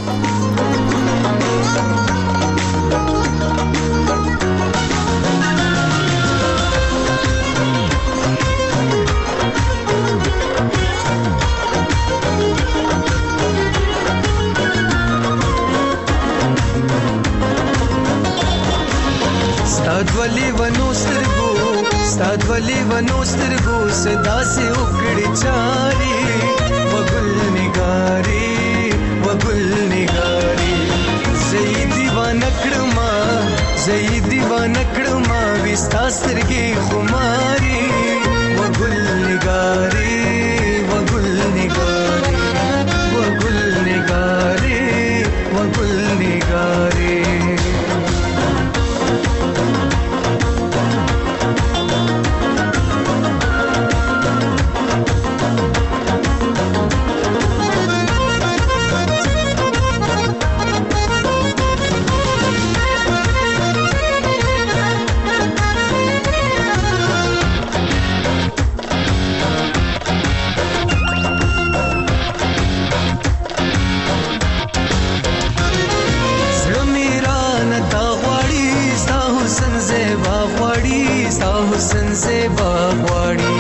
ستادولی ونو سترګو ستادولی ونو سترګو صدا سے وکړی چاري وګل نگاری وګل نگاری زئی دیوانه کړما زئی دیوانه کړما وستا سترګې خماري وګل نگاری وګل نگاری وګل نگاری وګل نگاری حسن سے باغواڑی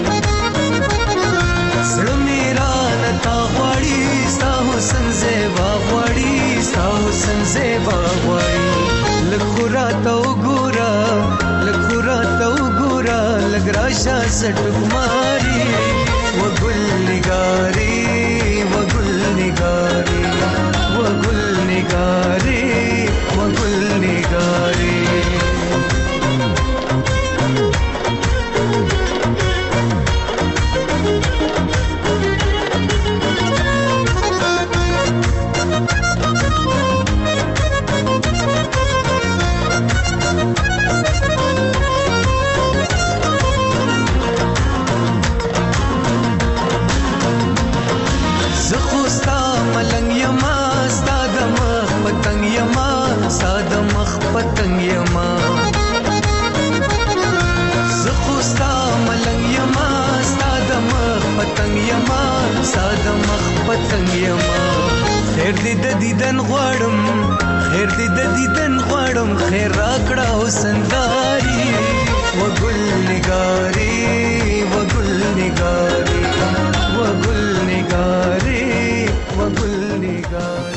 زړه میرا نتا غواړي ستا حسن سے باغواڑی ستا حسن سے باغواڑی لګورا تو ګورا لګورا تو ګورا لګ راشه سټ کماری وګل نگاری وګل نگاری وګل نگاری وګل نگاری پتنګ یما زخوستا ملنګ یما ساده مخ پتنګ یما ساده مخ پتنګ یما خیر دې د دیدن غواړم خیر دې د دیدن غواړم خیر راکړه حسنداري وګل نگاری وګل نگاری وګل نگاری وګل نگاری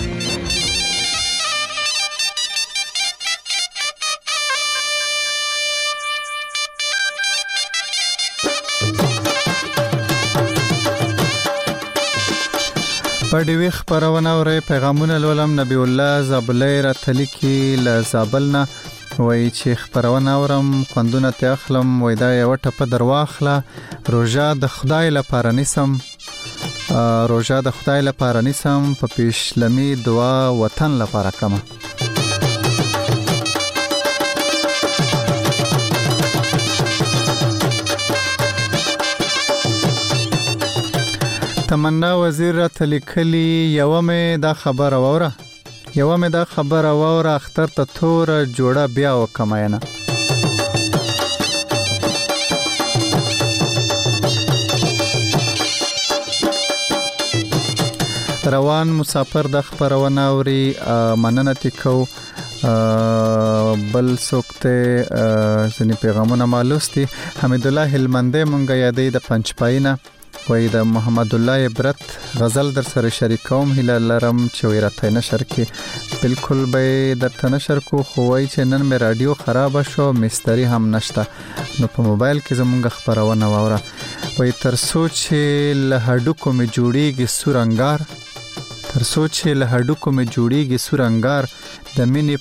پډې ویخ پرونه اورې پیغامونه لولم. نبی الله زابلې راتلی کې ل زابلنا وای چې خبرونه اورم خوندونه ته اخلم وای دا یو ټپه درواخله روزه د خدای لپاره نسم روزه د خدای لپاره نسم په پیشلمی دعا وطن لپاره کما. تمنا وزیر را تلیکلی یو مې دا خبر اوره یو مې دا خبر اوره اختر ته تور جوړه بیا وکماینه روان مسافر د خبرونه اوري مننه تکو بل سوکته ځنی پیغامونه مالوستي حمید الله هلمندې مونږه یادې د پنځپاینه وای د محمد الله عبرت غزل در سره شریکوم هله لرم چې ورته نشر کې بالکل به درته نشر کو خو وای چې نن مې رادیو خراب شو مستری هم نشته نو په موبایل کې زمونږ خبرونه وره وای تر سوچ له هډوکو می جوړیږي سورنګار تر سوچ له هډوکو می جوړیږي سورنګار د مینې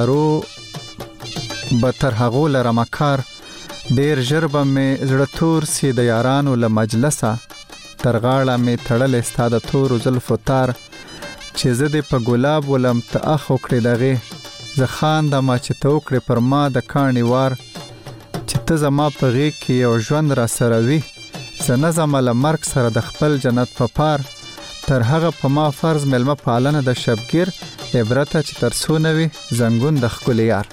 پکارو به تر هغو لرمکار ډیر ژر به مې زړه تور سي د یارانو له مجلسه تر غاړه مې تړلې ستا د تورو زلفو تار چې زه دې په ګلاب ولم ته اخ وکړې دغې زه خاندم چې ته وکړې پر ما د کاڼي وار چې ته زما په غېږ کې یو ژوند را سره وي زه نه ځمه له مرګ سره د خپل جنت په پار تر هغه په ما فرض مېلمه پالنه د شبګیر عبرته چې تر څو نه وي زنګون د ښکلي یار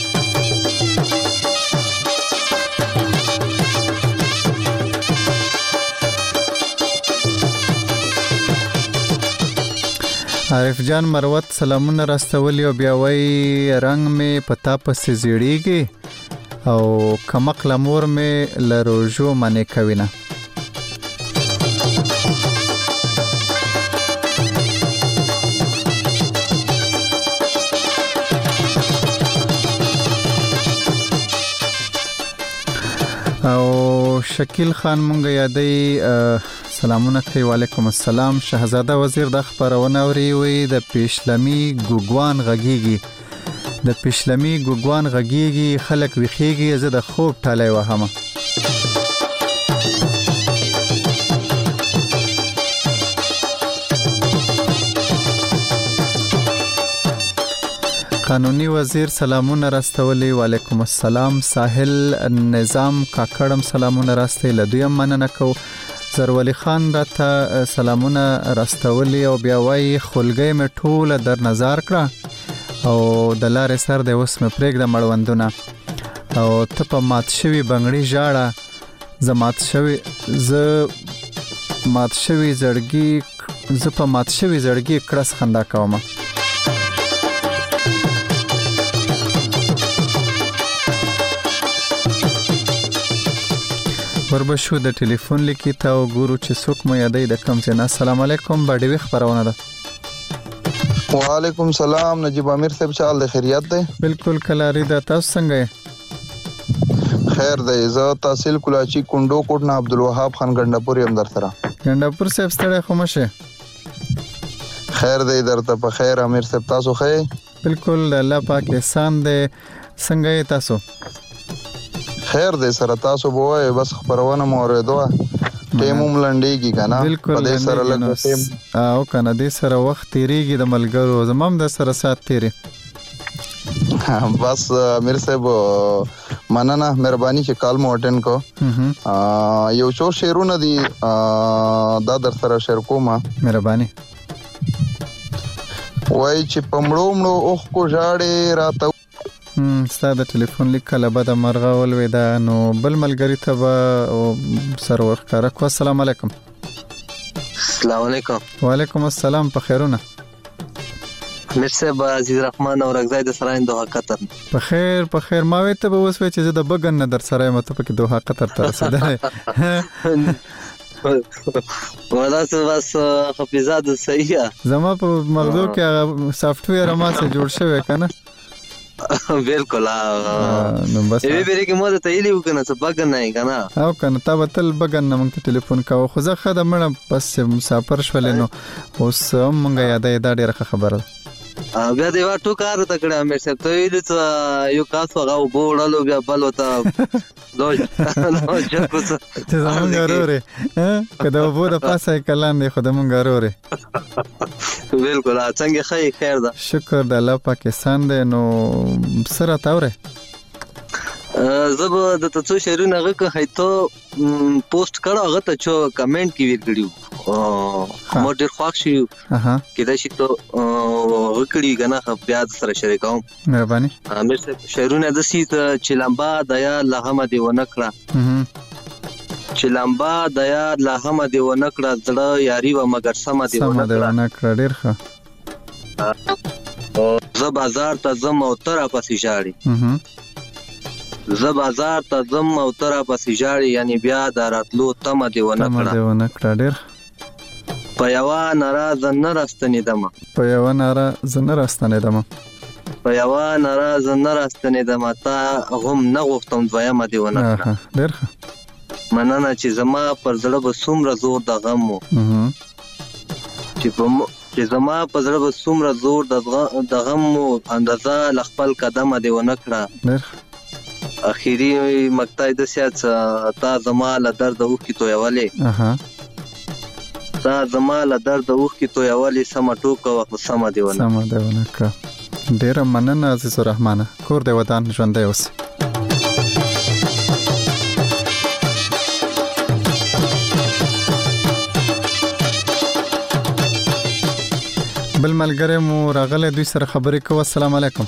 عارف جان مروت سلامونه راستولی او بیا وای رنگ می پتا پسې زیړیږي او کمقله مور می لروجو منې کوینه او شکیل خان مونږ یادې سلامونه کوي وعلیکم السلام شهزاده وزیر د خبرونه اوري وي د پیشلمی ګوګوان غږیږي د پیشلمی ګوګوان غږیږي خلک ویخیږي زه د خوب ټاله وهمه قانوني وزیر سلامونه راستولي وعلیکم السلام ساحل نظام کاکړم سلامونه راستي لدویم مننه کو زرولی خان راته سلامونه راستولي او بیا وای خلګي مې ټوله در نظر کړه او د لارې سر د اوس مې پرېګ د مړوندونه او ته په مات شوی بنگړي ژاړه ز مات شوی ز مات شوی زړګي ز په مات شوی زړګي کړس خندا کوم وربشو د ټلیفون لیکي تا او ګورو چې څوک مو یادې د کم څه نه السلام علیکم باډي وی خبرونه ده وعلیکم سلام نجیب امیر صاحب چال د خیریت ده بالکل کلاری ده تاسو څنګه خیر ده زه تحصیل کلاچی کندو کوټ نه عبدالوهاب خان ګندپور يم در سره ګندپور صاحب ستړی خو مشه خیر ده درته په خیر امیر صاحب تاسو خې بالکل الله پاک احسان ده څنګه تاسو خیر دې سره تاسو بوای بس خبرونه موریدو ټیموم لنډیږي کنه په دې سره لګ ټیم او کنه دې سره وخت تیریږي د ملګرو زمام د سره سات تیری بس امیر صاحب مننه مهرباني چې کال مو اټینډ کو یو څو شیرونه دي دا در سره شیر کومه مهرباني وای چې پمړو مړو اوخ کو ژاړې راته هم ستاسو ټلیفون لیکله بده مرغه ولوي دا نو بل ملګری ته به سرور کار کو السلام علیکم السلام علیکم وعلیکم السلام په خیرونه مرسه با عزیز رحمان او رغزای د سراین دوه قطر په خیر په خیر ما وې ته به وسوي چې د بغن نه در سره مته په کې دوه قطر تر رسیدل ولا څه بس خفیزاد صحیح زما په مغزو کې سافټ ویر ما سره جوړ شوی کنه بالکل نو بس ای بیره کې مو ته ایلی وکنه څه بغن نه کنه او کنه تا بتل بغن نه مونږ ټلیفون کاوه خو زه خدای مړه بس مسافر شولې نو اوس مونږه یادې دا ډیره خبره بیا دی وا ټو کار ته کړه مې څه ته ویل څه یو کاس هغه وبوړلو بیا بل وته دوج نو چې څه ته زمونږ غرورې کدا وبو د پاسه کلان دی خو د مونږ غرورې بالکل څنګه خیر خیر ده شکر د الله پاکستان دی نو سره تاوره زب د تاسو شهرونه غو هیته پوسټ کړه هغه ته چې کمنټ کې ویل کړیو مو ډیر خوښ شي کېدای شي ته وکړي کنه بیا سره شریکوم مهرباني امیر صاحب شعرونه د سي چې لمبا د یا لهمه دی ونکړه چې لمبا د یا لهمه دی ونکړه زړه یاري و مگر سم دی ونکړه ډیر ښه زه بازار ته زم او تر پسې جاړي زه بازار ته زم او تر پسې جاړي یعنی بیا د راتلو تمه دی ونکړه دی ونکړه ډیر په یوا ناراض نه راستنې دمه په یوا ناراض نه راستنې دمه په یوا ناراض نه راستنې دمه تا هم نه غوښتم دویمه دی ونکړه ډیر مننه چې زما پر زړه به څومره زور د غم وو چې په چې زما په زړه به څومره زور د غم وو اندازه ل خپل قدمه دی ونکړه اخیری مقطع د سیاست تا زما له درد اوخ کی تویولې تا زما له درد اوخ کی تویولې سم ټوکه او سم دی ونه سم دی ونه کا ډیر مننه عزیز الرحمن کور دی ودان ژوندې اوس بل ملګری مو راغله دوی سره خبرې کوو السلام علیکم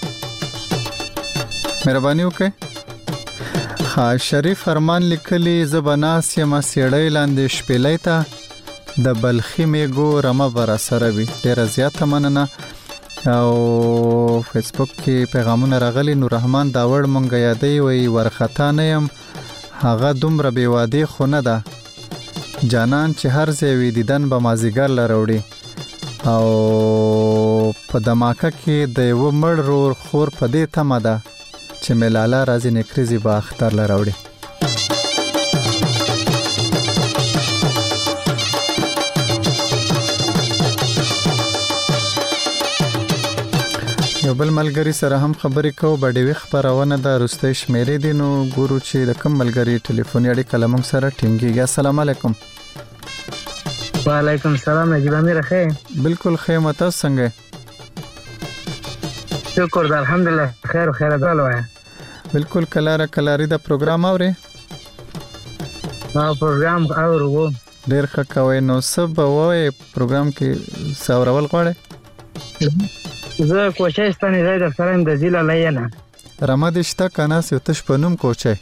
مهرباني وکړئ ها شریف فرمان لیکلی زبناس یم سیړی لاندې شپېلې ته د بلخي میګو رمه بر سره وی ډیر زیاته مننه او فیسبوک کې پیغامونه راغلي نور رحمان داوړ مونږ یادې وی ورختا نه يم هغه دومره بې وادي خو نه ده جانان چې هر ځای وی دیدن به مازیګر لروړي او په دماکه کې د یو مړ رور خور په دې تمه ده چې ملاله راځي نکریزي با اختر لراوړي یو بل ملګری سره هم خبرې کوو بډې خبرونه د روستي شمیرې دي نو ګورو چې د کوم ملګری ټلیفون یې کلمون سره ټینګي السلام علیکم وعلیکم السلام نجیب امیر خیر بالکل خیر مته څنګه شکر الحمدلله خیر او خیر ده لوه بالکل کلاره کلاری دا پروګرام اوري ما پروګرام اورو ډیر ښه کوي نو سب وای پروګرام کې ساورول غواړي زه کوشش ستنې زید سره د ځیلا لینا رمادشته کنه سې تش پنوم کوچي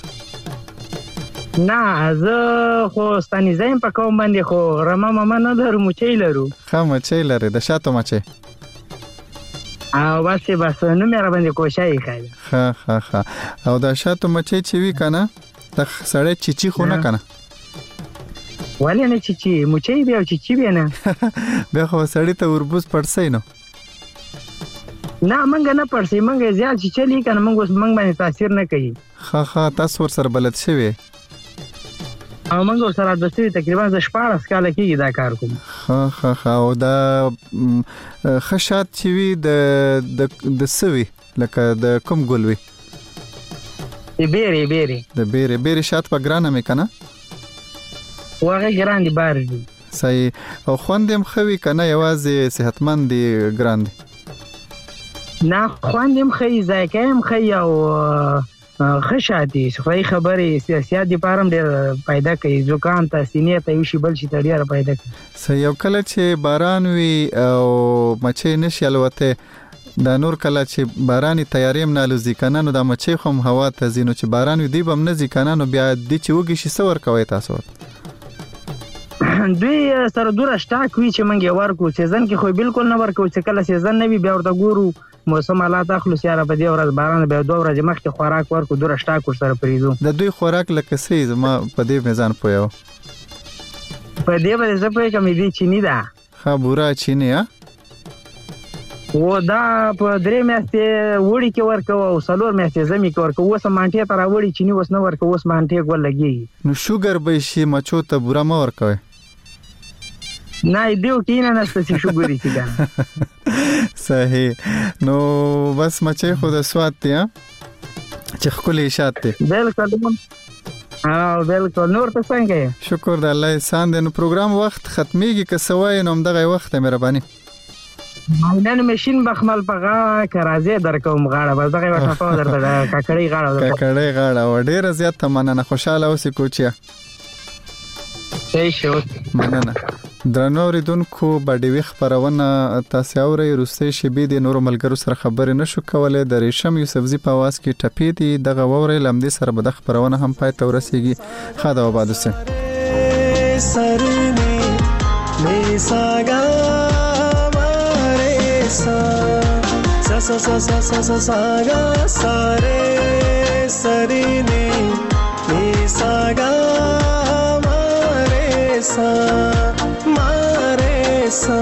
نه زه خو ستنې زین په کوم باندې خو رما ماما نه درو مچې لرو خا مچې لري د شاتو مچې او بس بس نو مې را باندې کوشای خای ها ها ها او د شاتو مچې چې وی کنه د سړې چیچی خو نه کنه ولی نه چیچی مچې بیا چیچی بیا نه بیا خو سړې ته وربوس پړسې نو نه منګ نه پړسې منګ زیات چیچې لیک نه منګ اوس منګ باندې تاثیر نه کوي ها ها تاسو ور سره بلد شوی او منګ سره د سوي تقریبا د شپږ کاله کېږي دا کار کوم ها ها ها او دا خشات چې وی د د سوي لکه د کوم ګلوي بیره بیره د بیره بیره شات په ګرانه مې کنه واغه ګران دي بار دي صحیح او خوندم خوي کنه یوازې صحتمند دي ګران دي نه خوندم خي زایکم خي او خشاتي خو خبري سیاست دي پارم ډېر پیدا کوي زکام ته سینې ته یو شی بل شي ډېر پیدا کوي صحیح او کله چې باران وي او مچې نشي الوته دا نور کله چې باراني تیاریم نه لوزي کنه نو د مچې خو هوا ته زینو چې باران وي دی بم نه ځي کنه نو بیا د چې وګي شي سور کوي تاسو دوی سره دوره شټاک وی چې منګي ورکو سیزن کې خو بالکل نه ورکو چې کله سیزن نه وي بیا ورته ګورو موسم حالات اخلو سیاره په دې ورځ باران به دوه ورځې مخکې خوراک ورکو دوره شټاک سره پریزو د دوی خوراک لکه سې زما په دې میزان پویو په دې باندې زه په کومې دي چینی ده خبره چینی ها و دا په درې میاشتې وړي کې ورکو او څلور میاشتې زمي کې ورکو اوس مانټې تر وړي چینی اوس نه ورکو اوس مانټې ګول لګي نو شوګر به شي مچو ته بورا ما ورکوي نه دیو کینه نسته چې شوګری شي کنه صحیح نو بس مچې خو د سواد دی چې خپل اشات دی بالکل او بالکل نور ته څنګه شکر د الله احسان دی نو پروګرام وخت ختميږي که سوای نو دغه وخت مهرباني نن ماشين بخمل پغا کرازه درکوم غاړه بس دغه وخت په درته ککړی غاړه ککړی غاړه و ډیر زیات مننه خوشاله اوسې کوچیا صحیح شو. مننه. درنو اوریدونکو باډیوي خبرونه تاسو اورئ. روسي شبي د نورو ملګرو سره خبرې نشو کولای. د ریشم یوسفزي په आवाज کې ټپې دي دغه ووري لمدي سره به د خبرونه هم پای ته ورسیږي. خاده آباد اوسه. سرني میساګا ماره سا سا سا سا سا سا سا ساګا ساره سرني میساګا ماره سا ماره سا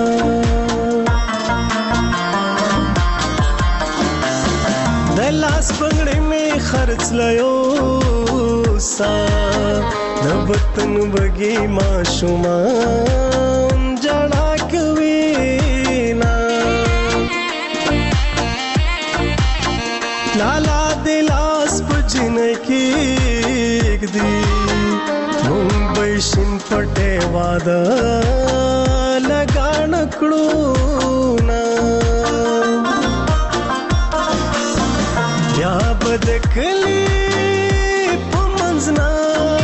دلاس پنګړې می خرڅ لایو سا د وطن بګي ما شومان جړا کوي نا لالا دلاس پجن کې دی مونږ شین پټه واده لګان کړو نا یا بدکلی پمنځنا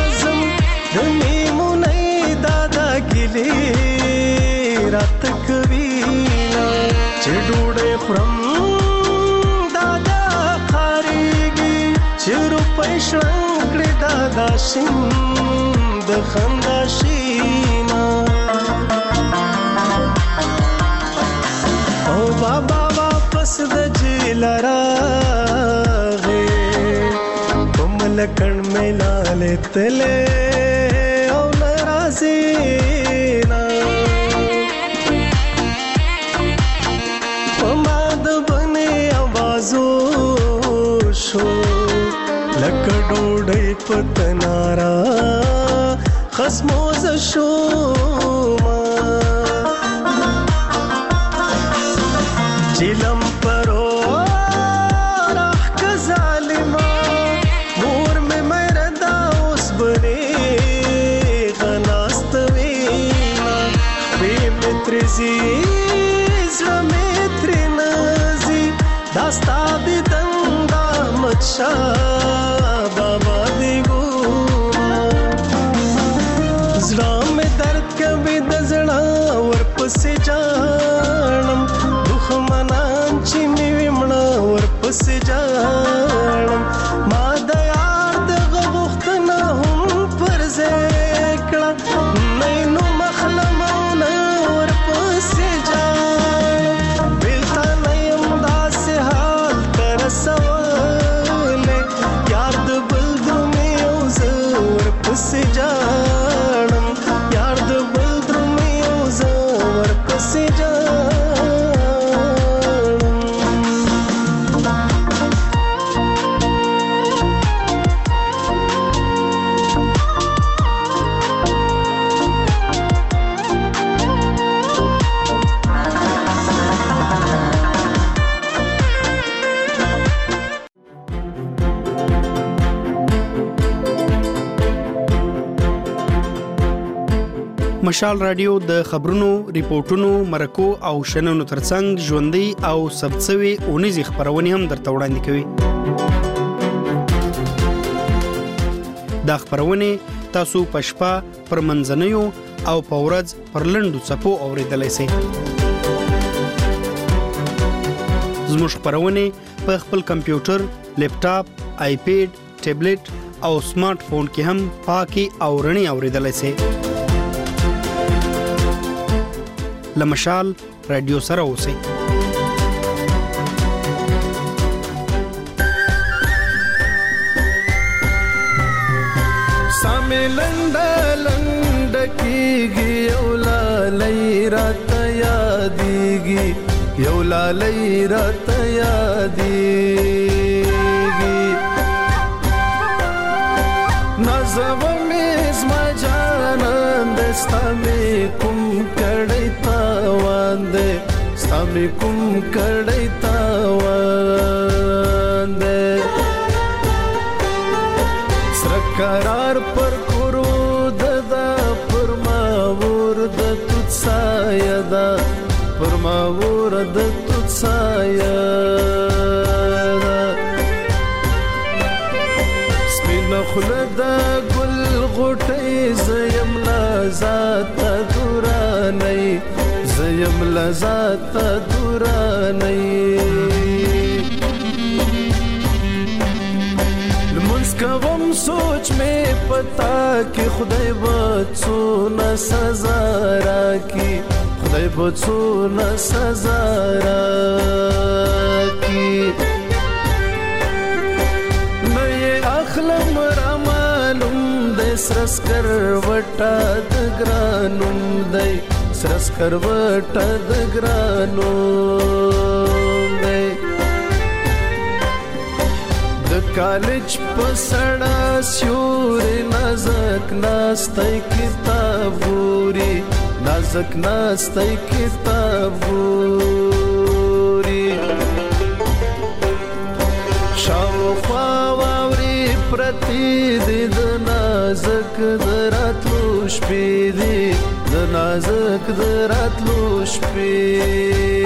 رات کوینا چې ډوډۍ خورم دادا خاريږي چې روپۍ شړنګړې دادا شین د خندا شینا او بابا واپس د جیل راغې کومل کڼ ملالې تلې او ناراضي لکه ډوډۍ پتنارا خصموز شوما چلم پرو راح که ظالما مور میں مردا اوس بنی غناست وینا بی مترزی زمتر نازی داستا دی دندا مچا بابا دی ګونا زړه مې درد کوي د زړه ورپسې جانم دښمنان چې مې ومړه ورپسې جانم ما د یار دغه غوښتنه هم پر ځای کړه نه نو مخلمونه ورپسې جانم بېلته نه یم داسې حال ته رسولی یار د بل درومې او زه ورپسې جانم یار د بل درومې او زه ورپسې جانم مشال رادیو د خبرونو، ریپورتونو، مرکو او شننو ترڅنګ ژوندۍ او ثبتسوي اونیزې خبرونه هم درته وړاندې کوي. دا خبرونه تاسو په شپه پر منځنیو او په ورځ پر لنډو څپو اوریدلای شئ. زموږ خبرونه په خپل کمپیوټر، لیپټاپ، آیپیډ، ټابلیټ او سمارټ فون کې هم پاکي او رڼي اوریدلای شئ. لمشال رادیو سره اوسئ. سامې لنډه لنډه کېږي یو لالی راته یادېږي یو لالی راته یادېږي نازوه مې زما جانان دی ستا مې کوم کړی تاوان دی ستا مې کوم کړی تاوان دی سره قرار پر کورو ددا پر ما ور د توت سایه ده پر ما ور د توت سایه ده سپینه خوله د ګل غټي زيم لذات دوراني زيم لذات دوراني لمنس کوم سوچ می پتا کی خدای به څونه سزا راکي خدای به څونه سزا راکي مې اخلم رمانم د سرس کر وټا د ګرانم د سرس کر وټا د ګرانم کالج پسړه سیوري نازک ناستای کتابوري نازک ناستای کتابوري شاوخوا واوري پرتی دي د نازک دراتلو شپې دي د نازک دراتلو شپې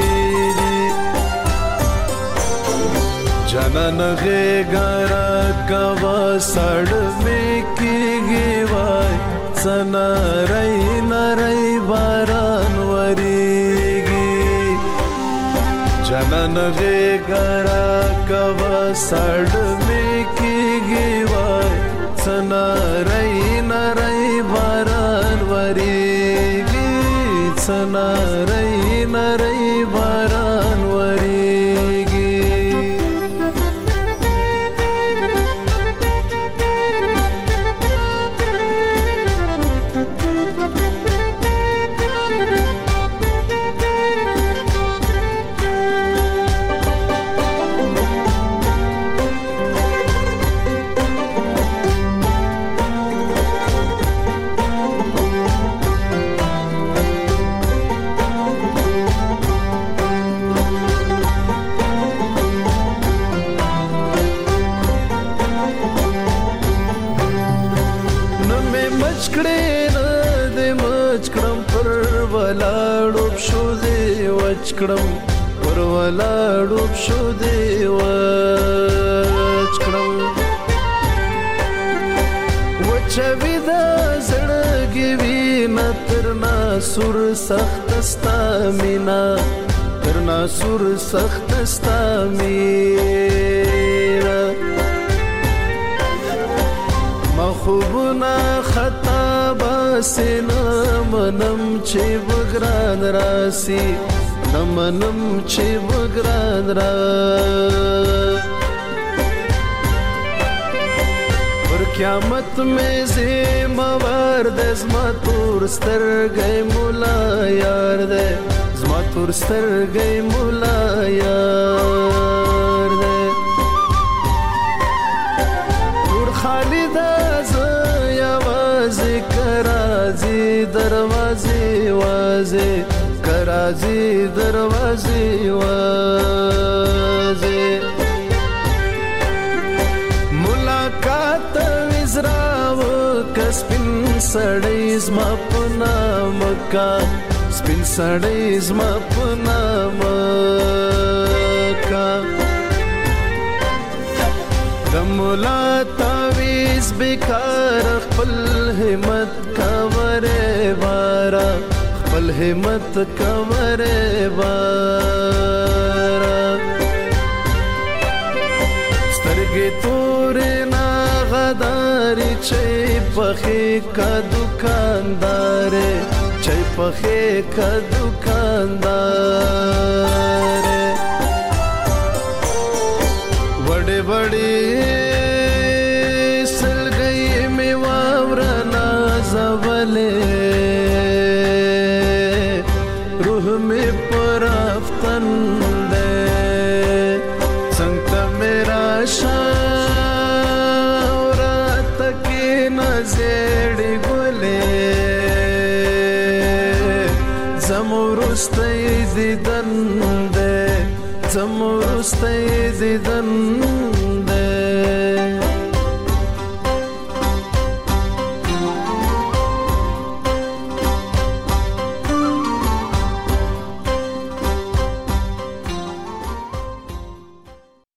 جانان غیگارا کوا سڑ میں کی گیوائی سنا رئی نرئی باران وریگی جانان غیگارا کوا سڑ میں کی گیوائی سنا رئی نرئی باران وریگی سنا رئی نرئی باران وریگی وچکړم پر ولاړو شو دی وچکړم وچوي دا زړګي وینا ترنا سور سخت ستا مینا ترنا سور سخت ستا مینا مخوبنا خطا باسنا منم چې بګران راسي نمنم چې بګران را پر قیامت میں زموار د زما تور سترګې مولا یار د زما تور سترګې مولا یار د تور خالد ز یوازې کرازي دروازې وازه کرازی دروازی وازی ملاقات وزراو کسپین سړی زما پنا مکا سپین سړی زما پنا مکا دمولا تعویز بیکار خپل همت کاوره بارا خپل همت کاوره بارا سترګې تورې نا غداري چې پخې کا دکاندار چې پخې کا دکاندار وړې وړې سلګې می واورنا زولې में पराफ्तन दे संगत मेरा शावरात के नजेड़ी गोले जमुरुस्ते दिदन दे जमुरुस्ते दिदन